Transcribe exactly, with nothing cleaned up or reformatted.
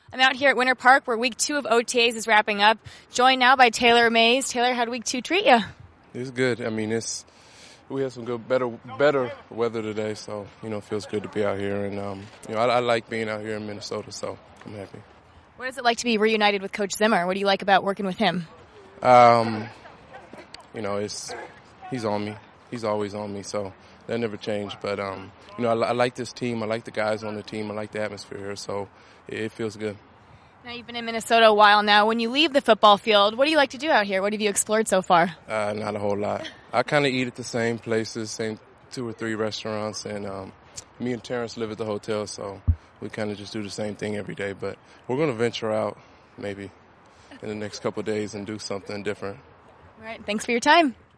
I'm out here at Winter Park where week two of O T As is wrapping up. Joined now by Taylor Mays. Taylor, how did week two treat you? It's good. I mean, it's we had some good, better, better weather today, so you know, it feels good to be out here. And um, you know, I, I like being out here in Minnesota, so I'm happy. What is it like to be reunited with Coach Zimmer? What do you like about working with him? Um, you know, it's he's on me. He's always on me, so that never changed. But um, you know, I, I like this team. I like the guys on the team. I like the atmosphere here, so it, it feels good. Now, you've been in Minnesota a while now. When you leave the football field, what do you like to do out here? What have you explored so far? Uh, not a whole lot. I kind of eat at the same places, same two or three restaurants, and um, me and Terrence live at the hotel, so we kind of just do the same thing every day. But we're going to venture out maybe in the next couple of days and do something different. All right. Thanks for your time.